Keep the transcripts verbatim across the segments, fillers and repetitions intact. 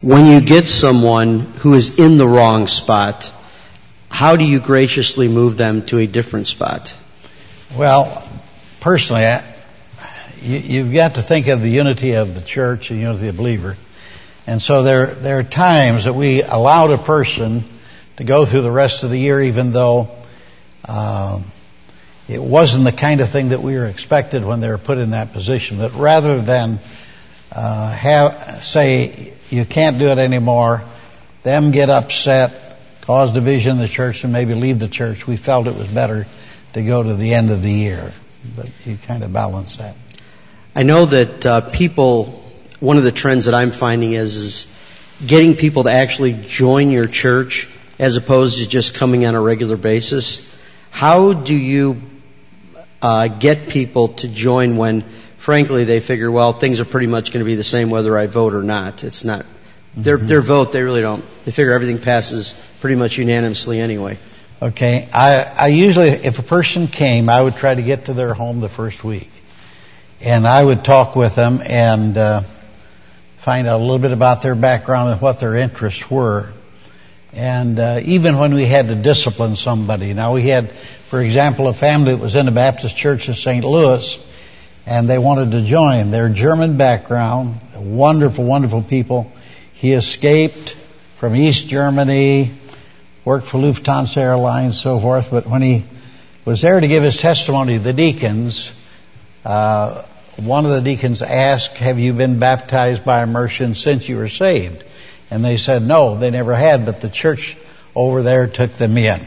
when you get someone who is in the wrong spot, how do you graciously move them to a different spot? Well, personally, I, you, you've got to think of the unity of the church and the unity of the believer. And so there, there are times that we allowed a person to go through the rest of the year even though um, it wasn't the kind of thing that we were expected when they were put in that position. But rather than uh, have say you can't do it anymore, them get upset, cause division in the church, and maybe leave the church, we felt it was better to go to the end of the year. But you kind of balance that. I know that uh, people, one of the trends that I'm finding is, is getting people to actually join your church as opposed to just coming on a regular basis. How do you uh, get people to join when, frankly, they figure, well, things are pretty much going to be the same whether I vote or not? It's not their Mm-hmm. their vote. They really don't. They figure everything passes pretty much unanimously anyway. Okay. I, I usually, if a person came, I would try to get to their home the first week. And I would talk with them and uh, find out a little bit about their background and what their interests were. And uh, even when we had to discipline somebody. Now we had, for example, a family that was in a Baptist church in Saint Louis, and they wanted to join. They're German background, wonderful, wonderful people. He escaped from East Germany, worked for Lufthansa Airlines, so forth. But when he was there to give his testimony to the deacons, uh, one of the deacons asked, have you been baptized by immersion since you were saved? And they said no, they never had, but the church over there took them in.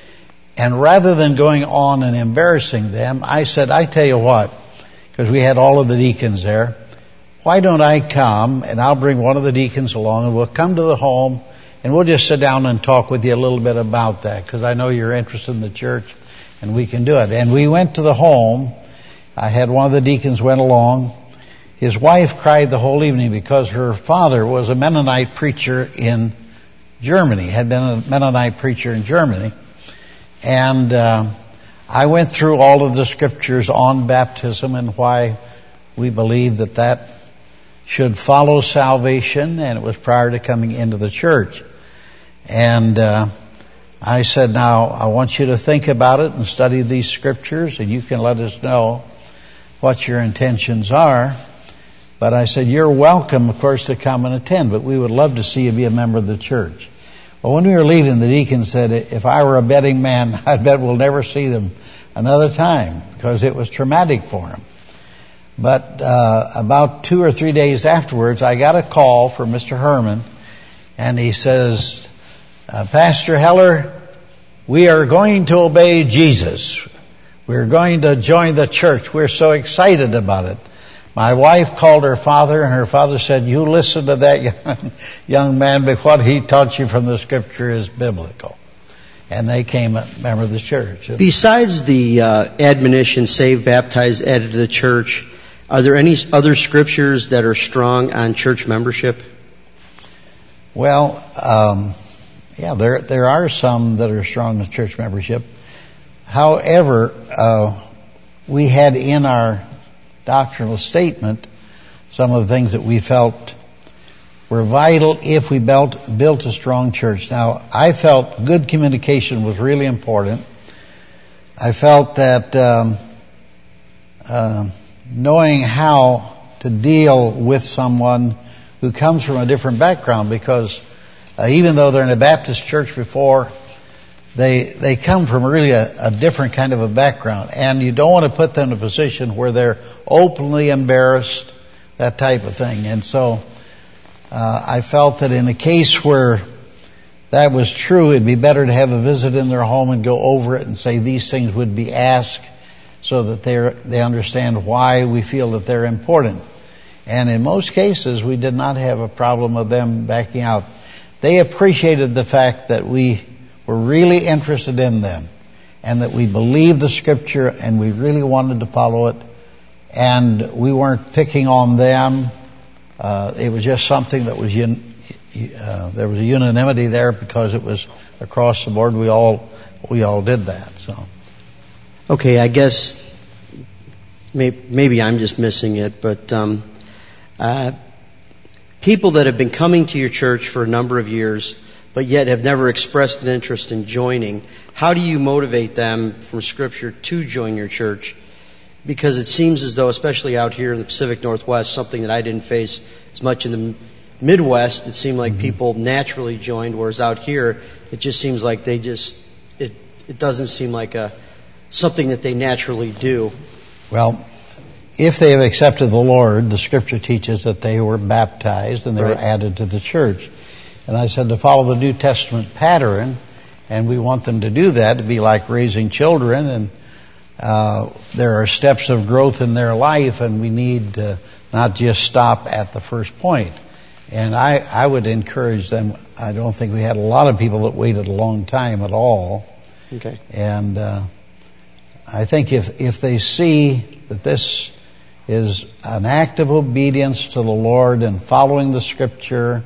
And rather than going on and embarrassing them, I said, I tell you what, because we had all of the deacons there, why don't I come and I'll bring one of the deacons along and we'll come to the home and we'll just sit down and talk with you a little bit about that, because I know you're interested in the church and we can do it. And we went to the home. I had one of the deacons went along. His wife cried the whole evening because her father was a Mennonite preacher in Germany, had been a Mennonite preacher in Germany. And uh, I went through all of the scriptures on baptism and why we believe that that should follow salvation, and it was prior to coming into the church. And uh, I said, now, I want you to think about it and study these scriptures, and you can let us know what your intentions are. But I said, you're welcome, of course, to come and attend, but we would love to see you be a member of the church. Well, when we were leaving, the deacon said, if I were a betting man, I'd bet we'll never see them another time, because it was traumatic for him. But uh, about two or three days afterwards, I got a call from Mister Herman, and he says, uh, Pastor Heller, we are going to obey Jesus. We're going to join the church. We're so excited about it. My wife called her father, and her father said, you listen to that young, young man, but what he taught you from the scripture is biblical. And they came a member of the church. Besides the uh, admonition, saved, baptized, added to the church, are there any other scriptures that are strong on church membership? Well, um, yeah, there there are some that are strong on church membership. However, uh, we had in our doctrinal statement some of the things that we felt were vital if we built, built a strong church. Now, I felt good communication was really important. I felt that um, uh, knowing how to deal with someone who comes from a different background, because uh, even though they're in a Baptist church before, they they come from really a, a different kind of a background, and you don't want to put them in a position where they're openly embarrassed, that type of thing. And so uh, I felt that in a case where that was true, it'd be better to have a visit in their home and go over it and say these things would be asked, so that they they understand why we feel that they're important. And in most cases, we did not have a problem with them backing out. They appreciated the fact that we were really interested in them, and that we believed the scripture and we really wanted to follow it, and we weren't picking on them. Uh, it was just something that was un, uh, there was a unanimity there because it was across the board. We all we all did that. So. Okay, I guess maybe, maybe I'm just missing it, but um, uh, people that have been coming to your church for a number of years, but yet have never expressed an interest in joining, how do you motivate them from Scripture to join your church? Because it seems as though, especially out here in the Pacific Northwest, something that I didn't face as much in the Midwest, it seemed like mm-hmm. people naturally joined, whereas out here, it just seems like they just, it, it doesn't seem like a something that they naturally do. Well, if they have accepted the Lord, the Scripture teaches that they were baptized and they right. were added to the church. And I said to follow the New Testament pattern, and we want them to do that, to be like raising children, and uh, there are steps of growth in their life, and we need to not just stop at the first point. And I, I would encourage them. I don't think we had a lot of people that waited a long time at all. Okay. And uh, I think if if they see that this is an act of obedience to the Lord and following the Scripture,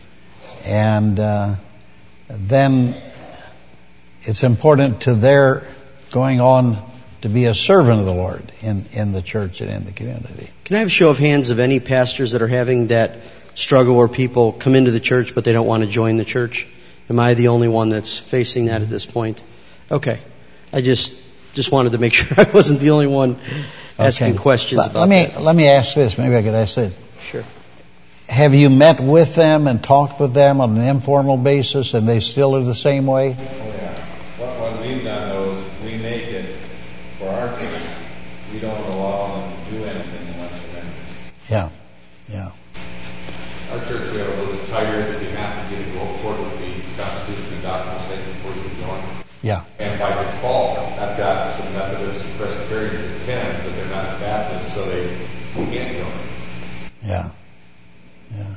and uh, then it's important to their going on to be a servant of the Lord in, in the church and in the community. Can I have a show of hands of any pastors that are having that struggle where people come into the church but they don't want to join the church? Am I the only one that's facing that at this point? Okay. I just just wanted to make sure I wasn't the only one asking okay. questions let, about let me, that. Let me ask this. Maybe I could ask this. Sure. Have you met with them and talked with them on an informal basis, and they still are the same way? Oh, yeah. What, what we've done, though, is we make it for our church. We don't allow them to do anything unless they're in. Yeah, yeah. Our church, we have a little tighter that you have to get a vote for with the Constitution and doctrinal statement before you can join. Yeah. And by default, I've got some Methodists and Presbyterians that attend, but they're not Baptists, so they can't join. Yeah. Yeah.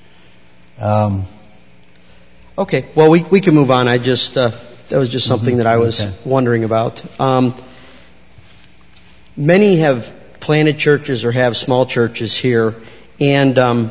Um, okay. Well, we we can move on. I just uh, that was just something mm-hmm. that I was okay. wondering about. Um, many have planted churches or have small churches here, and um,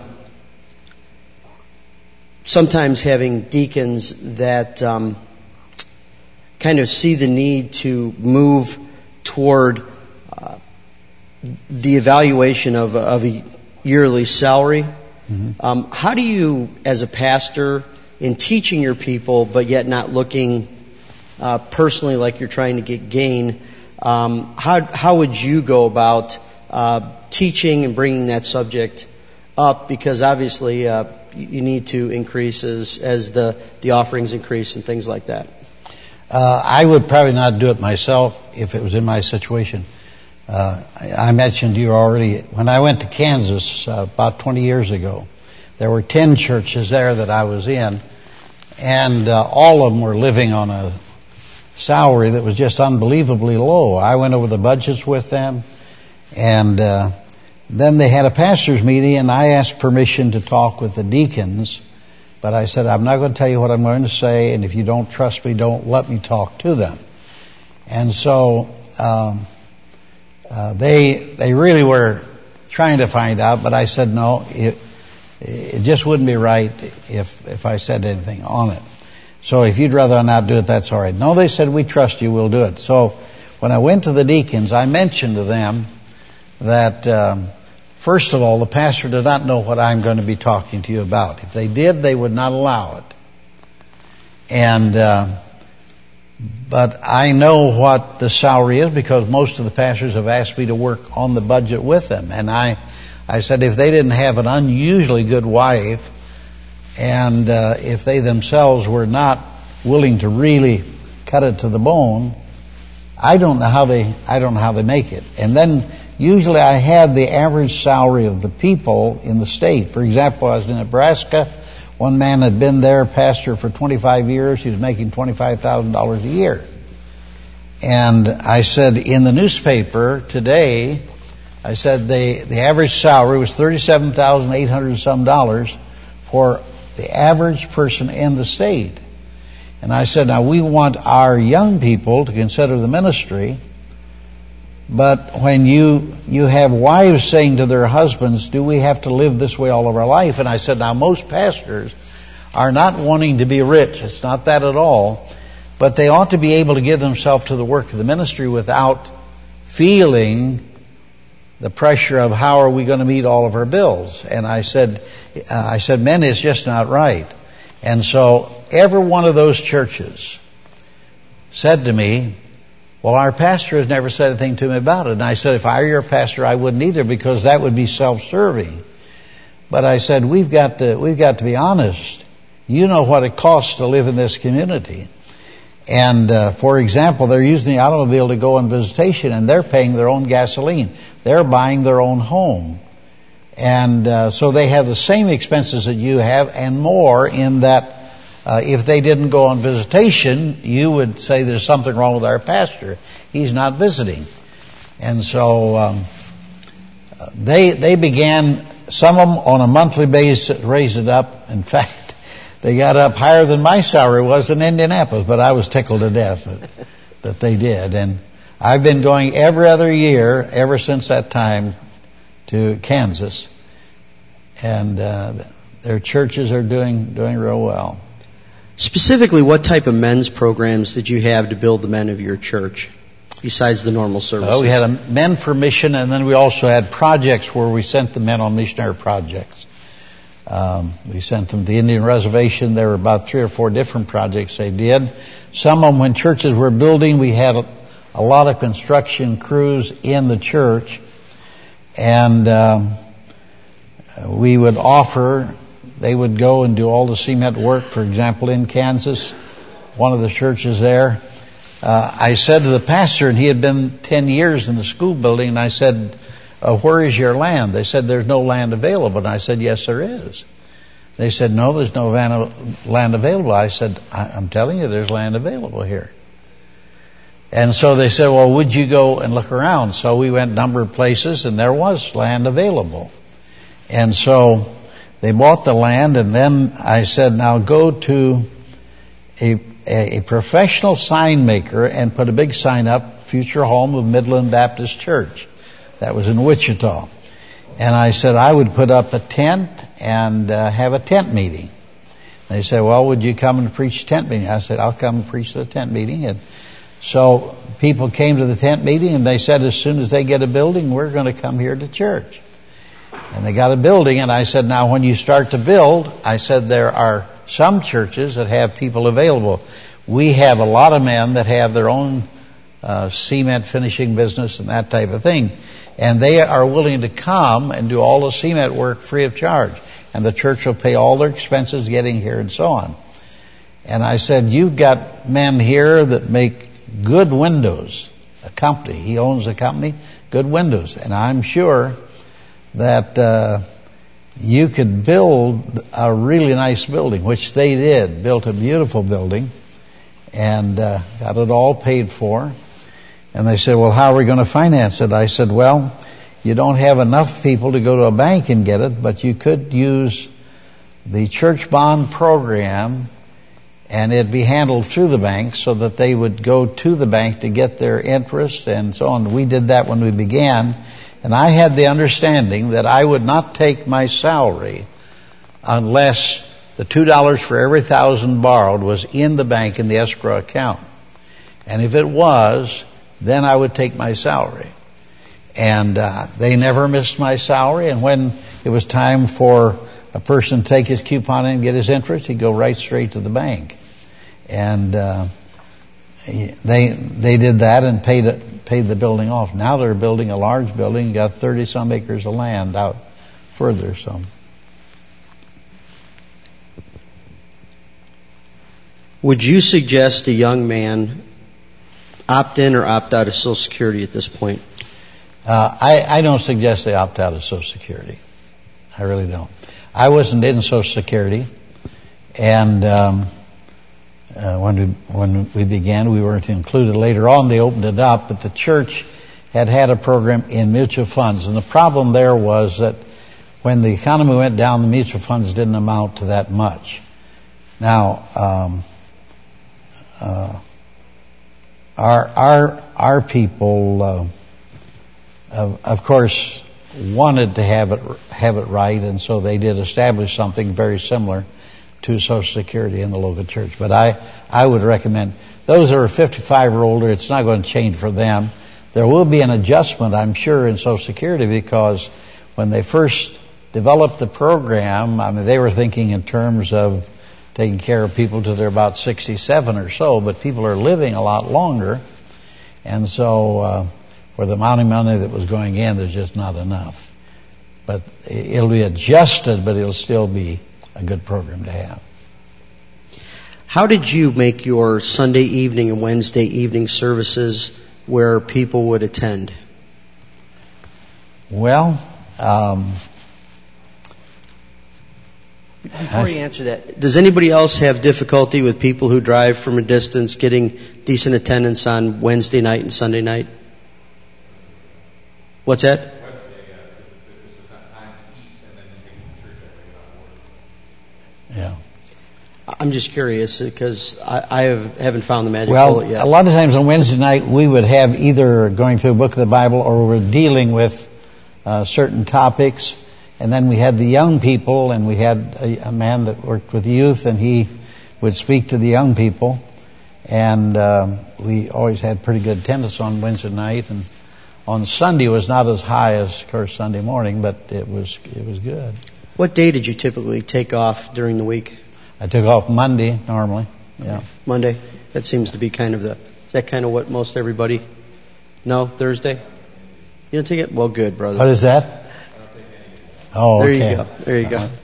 sometimes having deacons that um, kind of see the need to move toward uh, the evaluation of of a yearly salary. Mm-hmm. Um, how do you, as a pastor, in teaching your people, but yet not looking uh, personally like you're trying to get gain, um, how how would you go about uh, teaching and bringing that subject up? Because obviously uh, you need to increase as as the the offerings increase and things like that. Uh, I would probably not do it myself if it was in my situation. Uh, I mentioned to you already, when I went to Kansas uh, about twenty years ago, there were ten churches there that I was in, and uh, all of them were living on a salary that was just unbelievably low. I went over the budgets with them, and uh, then they had a pastor's meeting, and I asked permission to talk with the deacons, but I said, I'm not going to tell you what I'm going to say, and if you don't trust me, don't let me talk to them. And so um Uh, they they really were trying to find out, but I said no, it it just wouldn't be right if if I said anything on it. So if you'd rather not do it, that's all right. No, they said, we trust you, we'll do it. So when I went to the deacons, I mentioned to them that um, first of all, the pastor did not know what I'm going to be talking to you about. If they did, they would not allow it. And uh, But I know what the salary is because most of the pastors have asked me to work on the budget with them. And I, I said if they didn't have an unusually good wife, and uh, if they themselves were not willing to really cut it to the bone, I don't know how they, I don't know how they make it. And then usually I had the average salary of the people in the state. For example, I was in Nebraska. One man had been there, pastor for twenty-five years. He was making twenty-five thousand dollars a year. And I said, in the newspaper today, I said the, the average salary was thirty-seven thousand eight hundred and some dollars for the average person in the state. And I said, now we want our young people to consider the ministry, but when you you have wives saying to their husbands, do we have to live this way all of our life? And I said, now most pastors are not wanting to be rich. It's not that at all. But they ought to be able to give themselves to the work of the ministry without feeling the pressure of how are we going to meet all of our bills. And I said, uh, I said, men, it's just not right. And so every one of those churches said to me, well, our pastor has never said anything to me about it. And I said, if I were your pastor, I wouldn't either, because that would be self-serving. But I said, we've got to, we've got to be honest. You know what it costs to live in this community. And, uh, for example, they're using the automobile to go on visitation, and they're paying their own gasoline. They're buying their own home. And, uh, so they have the same expenses that you have and more, in that, uh, if they didn't go on visitation, you would say there's something wrong with our pastor. He's not visiting. And so, um, they, they began, some of them on a monthly basis, raised it up. In fact, they got up higher than my salary was in Indianapolis, but I was tickled to death that, that they did. And I've been going every other year ever since that time to Kansas, and uh, their churches are doing doing real well. Specifically, what type of men's programs did you have to build the men of your church, besides the normal services? Oh, we had a Men for Mission, and then we also had projects where we sent the men on missionary projects. Um, we sent them to the Indian Reservation. There were about three or four different projects they did. Some of them, when churches were building, we had a, a lot of construction crews in the church, and um, we would offer, they would go and do all the cement work. For example, in Kansas, one of the churches there, uh, I said to the pastor, and he had been ten years in the school building, and I said, Uh, where is your land? They said, there's no land available. And I said, yes, there is. They said, no, there's no van- land available. I said, I- I'm telling you, there's land available here. And so they said, well, would you go and look around? So we went a number of places, and there was land available. And so they bought the land, and then I said, now go to a, a, a professional sign maker and put a big sign up, future home of Midland Baptist Church. That was in Wichita. And I said I would put up a tent and uh, have a tent meeting. They said, well, would you come and preach tent meeting? I said, I'll come and preach the tent meeting. And so people came to the tent meeting, and they said, as soon as they get a building, we're going to come here to church. And they got a building, and I said, now when you start to build, I said, there are some churches that have people available. We have a lot of men that have their own uh, cement finishing business and that type of thing. And they are willing to come and do all the cement work free of charge. And the church will pay all their expenses getting here and so on. And I said, you've got men here that make good windows. A company. He owns a company, good windows. And I'm sure that uh, you could build a really nice building, which they did. Built a beautiful building and uh, got it all paid for. And they said, well, how are we going to finance it? I said, well, you don't have enough people to go to a bank and get it, but you could use the church bond program, and it'd be handled through the bank so that they would go to the bank to get their interest and so on. We did that when we began, and I had the understanding that I would not take my salary unless the two dollars for every thousand borrowed was in the bank in the escrow account. And if it was, then I would take my salary. And uh, they never missed my salary. And when it was time for a person to take his coupon in and get his interest, he'd go right straight to the bank. And uh, they they did that and paid it, paid the building off. Now they're building a large building, got thirty some acres of land out further. So. Would you suggest a young man opt in or opt out of Social Security at this point? Uh, I, I don't suggest they opt out of Social Security. I really don't. I wasn't in Social Security, and um, uh, when we when we began, we weren't included. Later on, they opened it up, but the church had had a program in mutual funds, and the problem there was that when the economy went down, the mutual funds didn't amount to that much. Now, um, uh, our our our people. Uh, Of, of course, wanted to have it have it right, and so they did establish something very similar to Social Security in the local church. But I, I would recommend those that are fifty-five or older, it's not going to change for them. There will be an adjustment, I'm sure, in Social Security, because when they first developed the program, I mean, they were thinking in terms of taking care of people till they're about sixty-seven or so, but people are living a lot longer, and so uh, for the amount of money that was going in, there's just not enough. But it'll be adjusted, but it'll still be a good program to have. How did you make your Sunday evening and Wednesday evening services where people would attend? Well, um, before you answer that, does anybody else have difficulty with people who drive from a distance getting decent attendance on Wednesday night and Sunday night? What's that? Wednesday, yes, because it's a time to eat and then they take the church after they get off work. yeah. I'm just curious because I, I have, haven't found the magic Well, bullet yet. a lot of times on Wednesday night we would have either going through a book of the Bible or we're dealing with uh, certain topics. And then we had the young people, and we had a, a man that worked with youth, and he would speak to the young people. And um, we always had pretty good attendance on Wednesday night. And on Sunday it was not as high as, of course, Sunday morning, but it was it was good. What day did you typically take off during the week? I took off Monday normally. Yeah. Monday? That seems to be kind of the... Is that kind of what most everybody... No? Thursday? You don't take it? Well, good, brother. What is that? Oh, there okay. you go. There you go.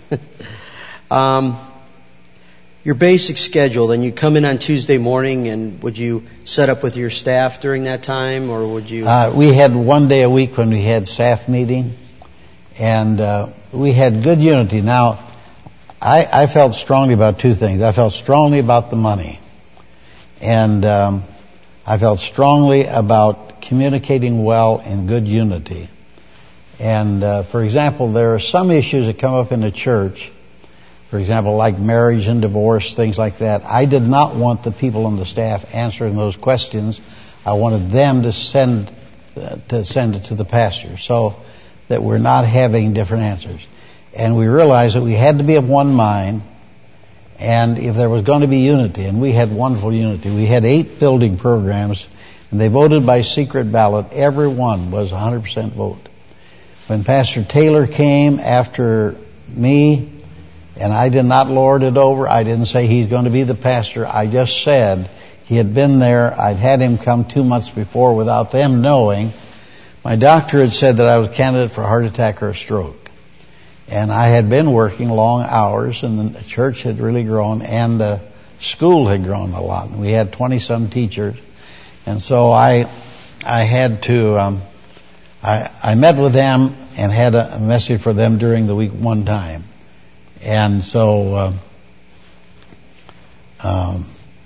um, your basic schedule, then you come in on Tuesday morning, and would you set up with your staff during that time, or would you... Uh, we had one day a week when we had staff meeting, and uh, we had good unity. Now, I, I felt strongly about two things. I felt strongly about the money, and um, I felt strongly about communicating well in good unity. And, uh, for example, there are some issues that come up in the church, for example, like marriage and divorce, things like that. I did not want the people on the staff answering those questions. I wanted them to send uh, to send it to the pastor so that we're not having different answers. And we realized that we had to be of one mind, and if there was going to be unity, and we had wonderful unity. We had eight building programs, and they voted by secret ballot. Every one was one hundred percent vote. When Pastor Taylor came after me, and I did not lord it over, I didn't say he's going to be the pastor. I just said he had been there. I'd had him come two months before without them knowing. My doctor had said that I was a candidate for a heart attack or a stroke. And I had been working long hours, and the church had really grown, and the school had grown a lot. And we had twenty-some teachers. And so I I had to... Um, I, I met with them and had a, a message for them during the week one time. And so uh, um,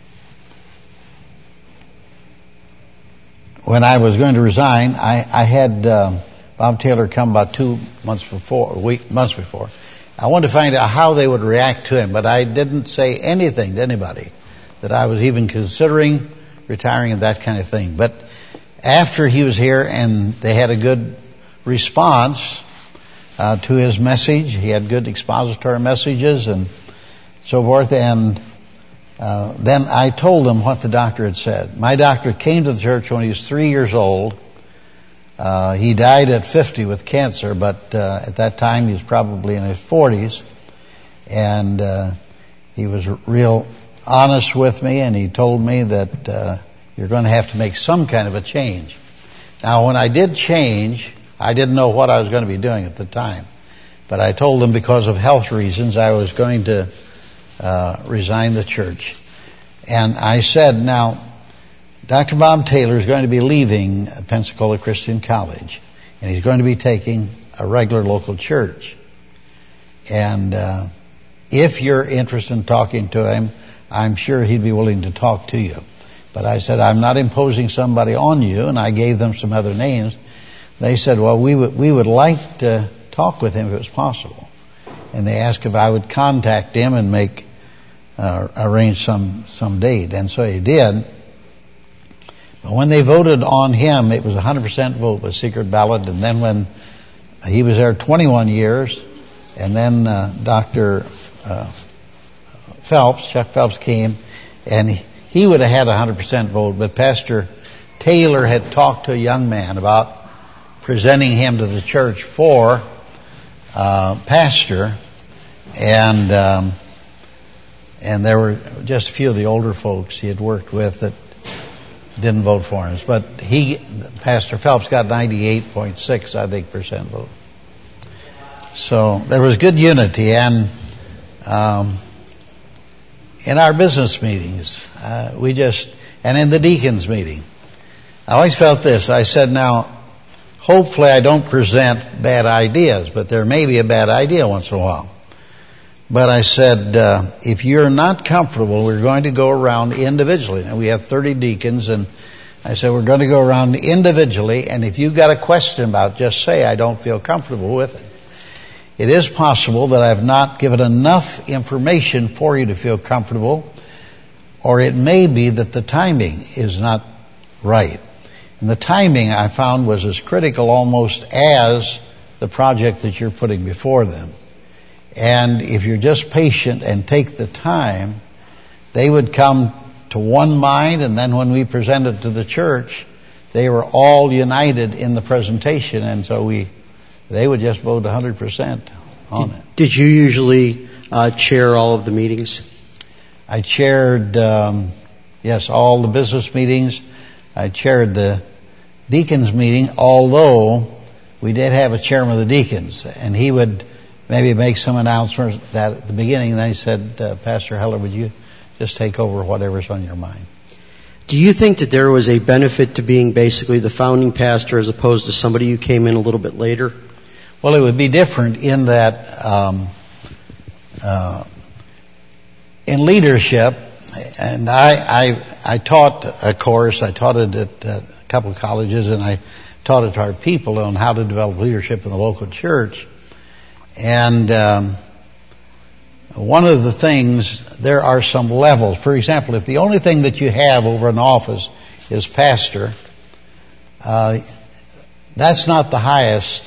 when I was going to resign, I, I had uh, Bob Taylor come about two months before, week, months before. I wanted to find out how they would react to him, but I didn't say anything to anybody that I was even considering retiring and that kind of thing. But after he was here and they had a good response uh, to his message, he had good expository messages and so forth, and uh, then I told them what the doctor had said. My doctor came to the church when he was three years old. Uh, he died at fifty with cancer, but uh, at that time he was probably in his forties, and uh, he was real honest with me, and he told me that uh, you're going to have to make some kind of a change. Now, when I did change, I didn't know what I was going to be doing at the time. But I told them because of health reasons, I was going to uh, resign the church. And I said, now, Doctor Bob Taylor is going to be leaving Pensacola Christian College, and he's going to be taking a regular local church. And uh, if you're interested in talking to him, I'm sure he'd be willing to talk to you. But I said, I'm not imposing somebody on you, and I gave them some other names. They said, well, we would we would like to talk with him if it was possible. And they asked if I would contact him and make uh, arrange some some date. And so he did. But when they voted on him, it was a one hundred percent vote with secret ballot. And then when he was there twenty-one years, and then uh, Doctor Uh, Phelps, Chuck Phelps came, and he, he would have had a one hundred percent vote, but Pastor Taylor had talked to a young man about presenting him to the church for uh, pastor, and um, and there were just a few of the older folks he had worked with that didn't vote for him. But he, Pastor Phelps, got ninety-eight point six, I think, percent vote. So there was good unity, and um, in our business meetings, uh, we just, and in the deacons meeting, I always felt this. I said, now, hopefully I don't present bad ideas, but there may be a bad idea once in a while. But I said, uh, if you're not comfortable, we're going to go around individually. Now, we have thirty deacons, and I said, we're going to go around individually, and if you've got a question about it, just say, I don't feel comfortable with it. It is possible that I've not given enough information for you to feel comfortable, or it may be that the timing is not right. And the timing, I found, was as critical almost as the project that you're putting before them. And if you're just patient and take the time, they would come to one mind, and then when we presented to the church, they were all united in the presentation, and so we they would just vote one hundred percent on did, it. Did you usually uh, chair all of the meetings? I chaired, um, yes, all the business meetings. I chaired the deacons meeting, although we did have a chairman of the deacons, and he would maybe make some announcements that at the beginning, and then he said, uh, Pastor Heller, would you just take over whatever's on your mind? Do you think that there was a benefit to being basically the founding pastor as opposed to somebody who came in a little bit later? Well, it would be different in that um, uh, in leadership, and I, I I taught a course, I taught it at a couple of colleges, and I taught it to our people on how to develop leadership in the local church. And um, one of the things, there are some levels. For example, if the only thing that you have over an office is pastor, uh, that's not the highest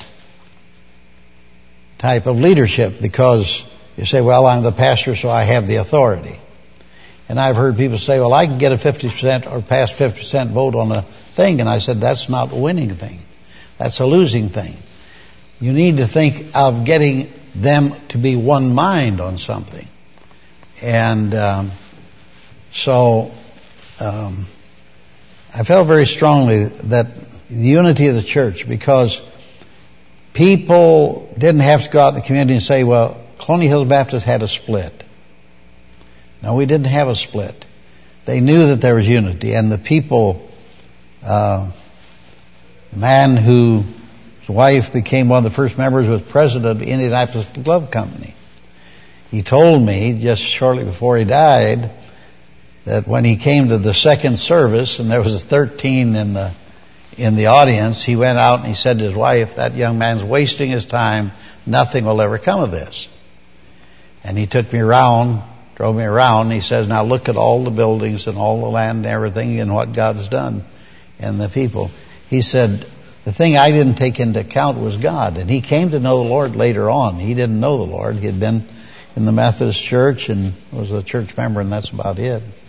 type of leadership, because you say, well, I'm the pastor, so I have the authority. And I've heard people say, well, I can get a fifty percent or past fifty percent vote on a thing. And I said, that's not a winning thing. That's a losing thing. You need to think of getting them to be one mind on something. And um, so um, I felt very strongly that the unity of the church, because people didn't have to go out in the community and say, well, Colonial Hills Baptist had a split. No, we didn't have a split. They knew that there was unity, and the people, uh, the man who his wife became one of the first members, was president of the Indianapolis Glove Company. He told me just shortly before he died that when he came to the second service and there was thirteen in the in the audience, he went out and he said to his wife, that young man's wasting his time. Nothing will ever come of this. And he took me around, drove me around, and he says, now look at all the buildings and all the land and everything and what God's done and the people. He said, the thing I didn't take into account was God. And he came to know the Lord later on. He didn't know the Lord. He had been in the Methodist church and was a church member, and that's about it.